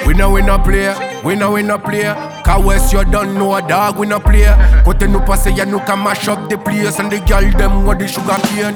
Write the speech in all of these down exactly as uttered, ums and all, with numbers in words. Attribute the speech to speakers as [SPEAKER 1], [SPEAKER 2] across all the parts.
[SPEAKER 1] We know we no play, we know we no play. Cause West you don't know a dog, we no play. Kote nou passe ya nou ka mash up the place. And the girl them want the sugar cane.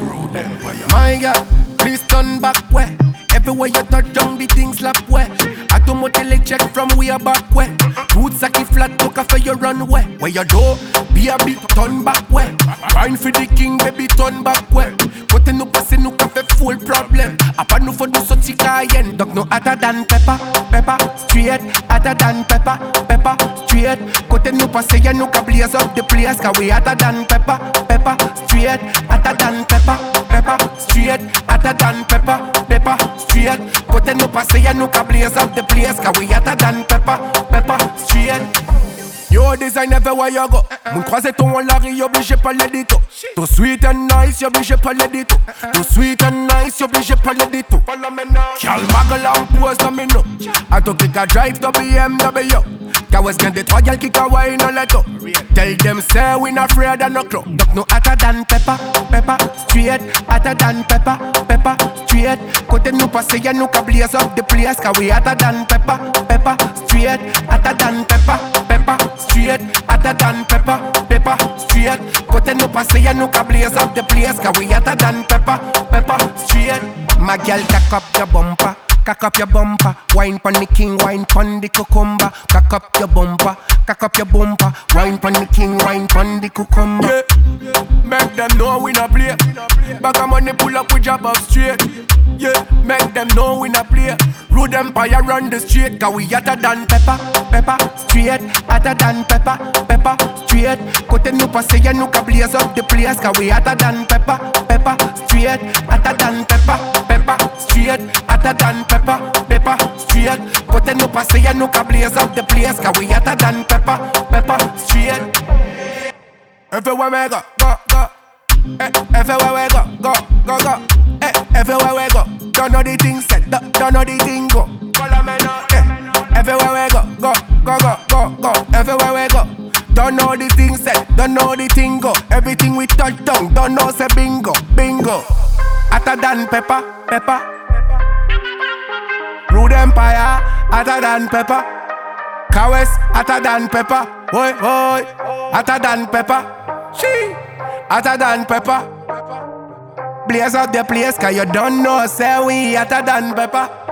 [SPEAKER 1] My girl, please turn back way. Everywhere you touch down the things slap way. Automatic check from way back way. Roots aki flat to cafe you run way. Where you do, be a bit turn back way. Grind for the king baby turn back way. Kote nou passe nou cafe full problem. Apa nou for do so tika yen. Dog no hotter than pepper, pepper straight. Hotter than pepper, pepper straight. Kote nou passe ya nou ka blaze up the place. Cause we hotter than pepper, pepper straight. Hotter than pepper, pepper straight. Hotter than pepper, pepper straight. Kote nou passe ya nou ka blaze up the place. Cause we hotter than pepper, pepper straight. Yo design everywhere you go. Moun croise ton Larry, obligé parler de tout. Too sweet and nice, you obligé parler de tout. Too sweet and nice, you obligé parler de tout. Cal bagel en pose dans mes noms. A to kick a drive to B M W. Cause when the trois gal kick a wine on let up. Tell them say we not afraid of no club. Duck no hotter than pepper, pepper straight. Hotter than pepper, pepper straight. Kote nou passe ya nou ka blaze up the place. Cause we hotter than pepper, pepper straight. Hotter than pepper, pepper straight. Hotter than pepper, pepper straight. Kote nou passe ya nou ka blaze up the place. Cause we hotter than pepper, pepper straight. My girl cock up your bumper. Cock up your bumper, wine pon the king, wine pon the cucumber. Cock up your bumper, cock up your bumper, wine pon the king, wine pon the cucumber. Yeah, make them know we not play. Bag of money pull up with job up straight. Yeah, make them know we not play. Rude Empire run the street, cause we hotter than pepper, pepper straight. Hotter than pepper, pepper straight. Kote nou passe ya nou ka blaze up the place. Cause we hotter than pepper, pepper straight. Hotter than pepper, pepper straight. Hotter than pepper, pepper straight. Kote nou passe ya nou ka blaze up the place. Cause we hotter than pepper, pepper straight. Everywhere we go, go, go. Eh, everywhere we go, go, go, go. Eh, everywhere we go, don't know the thing said, don't, don't know the thing go. Follow me now. Eh, everywhere we go, go, go, go, go, go. Everywhere we go, don't know the thing said, don't know the thing go. Everything we touch down, don't know say bingo, bingo. Hotter than pepper, pepper. Rude Empire, hotter than pepper. Kawes, hotter than pepper. Boy, boy, hotter than pepper. She, hotter than pepper. Blaze up the place, cause you don't know, say we hotter than pepper.